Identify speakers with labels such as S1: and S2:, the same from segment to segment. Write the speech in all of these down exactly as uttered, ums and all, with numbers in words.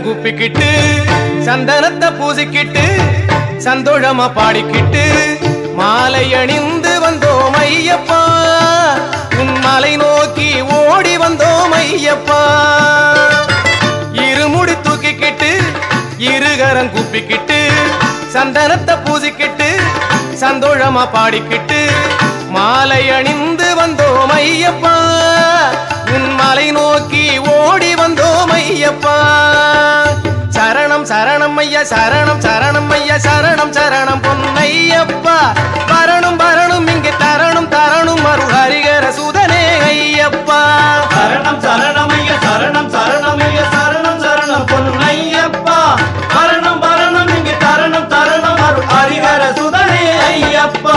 S1: இருகரம் குப்பிக்கிட்டு சந்தனத்தை பூசிக்கிட்டு சந்தோஷமா பாடிக்கிட்டு மாலை அணிந்து வந்தோம் ஐயப்பா, உன் மலை நோக்கி ஓடி வந்தோம் ஐயப்பா. இருமுடி தூக்கிக்கிட்டு இருகரம் குப்பிக்கிட்டு சந்தனத்தை பூசிக்கிட்டு சந்தோஷமா பாடிக்கிட்டு மாலை அணிந்து வந்தோம் ஐயப்பா, உன் மலை நோக்கி ஓடி வந்தோம் ஐயப்பா. சரணம் சரணம் ஐயா, சரணம் சரணம் ஐயா, சரணம் சரணம் பொன்னையப்பா. வரணும் வரணும் இங்கே தரணும் தரணும் அருள் ஹரிகர சுதனே ஐயப்பா.
S2: சரணம் சரணம் ஐயா, சரணம் சரணம் ஐயா, சரணம் சரணம் பொன்னையப்பா. வரணும் வரணும் இங்கே தரணும் தரணும் அருள் ஹரிகர சுதனே ஐயப்பா.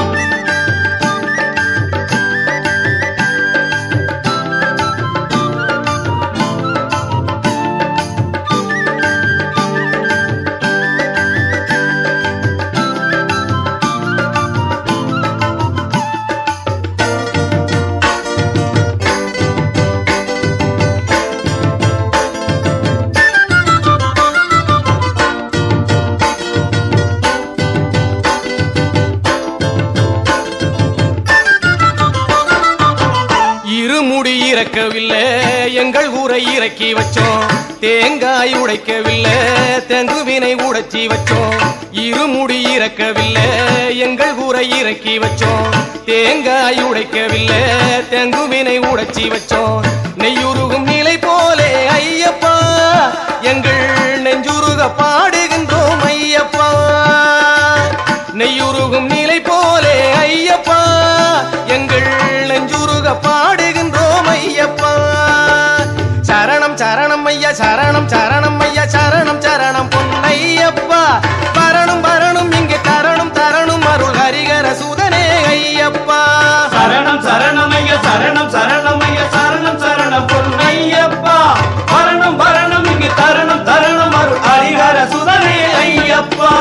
S1: இருமுடி இறக்கவில்லை எங்கள் ஊரை இறக்கி வச்சோம், தேங்காய் உடைக்கவில்லை தெங்குவினை உடைச்சி வச்சோம். இருமுடி இறக்கவில்லை எங்கள் ஊரை இறக்கி வச்சோம், தேங்காய் உடைக்கவில்லை தெங்குவினை உடைச்சி வச்சோம். நெய்யுருகும் நிலை போலே ஐயப்பா எங்கள் நெஞ்சுருக பாடுகின்றோம் ஐயப்பா. நெய்யுருகும் நிலை போலே ஐயப்பா எங்கள் நெஞ்சுருக பாடுகின்றோம் ஐயப்பா. சரணம் சரணம் ஐயா, சரணம் சரணம் ஐயா, சரணம் சரணம் பொன்னையப்பா. வரணும் வரணும் இங்கே தரணும் தரணும் அருள் ஹரிகர சுதனே ஐயப்பா.
S2: சரணம் சரணம் ஐயா, சரணம் சரணம் ஐயா, சரணம் சரணம் பொன்னையப்பா. வரணும் வரணும் இங்கே தரணும் தரணும் அருள் ஹரிகர சுதனே ஐயப்பா.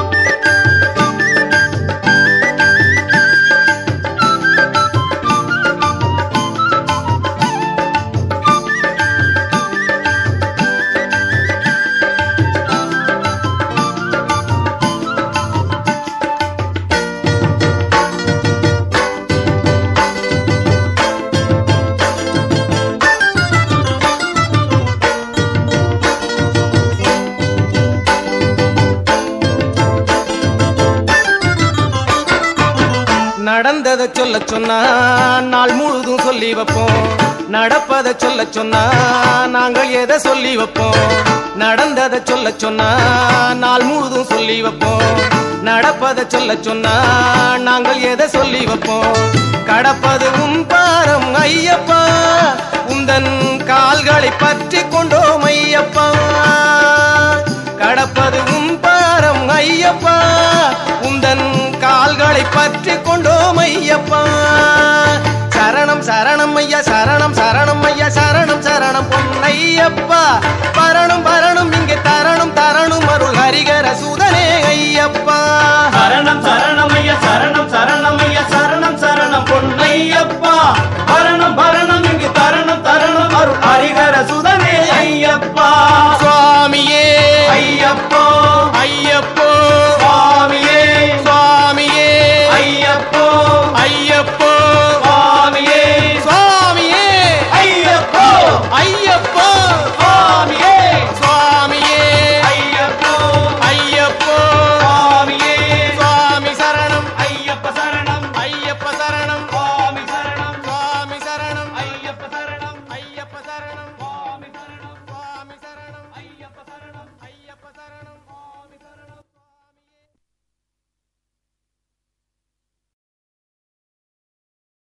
S1: நடந்ததை சொல்ல சொன்னா நாள் முழுதும் சொல்லி வைப்போம், நடப்பதை சொல்ல சொன்னா நாங்கள் எதை சொல்லி வைப்போம். நடந்ததை சொல்ல சொன்னா நாள் முழுதும் சொல்லி வைப்போம், நடப்பதை சொல்ல சொன்னா நாங்கள் எதை சொல்லி வைப்போம். கடப்பது உன் பாரம் ஐயப்பா, உந்தன் கால்களை பற்றி கொண்டோம் ஐயப்பா. கடப்பது உன் பாரம் ஐயப்பா, உந்தன் கால்களை பற்றி கொண்டோம் ஐயப்பா. சரணம் சரணம் ஐயா, சரணம் சரணம் ஐயா, சரணம் சரணம் பொன்னையப்பா. வரணும் வரணும் இங்கே தரணும் தரணும் அருள் ஹரிகர சுதனே ஐயப்பா.
S2: சரணம் சரணம் ஐயா, சரணம்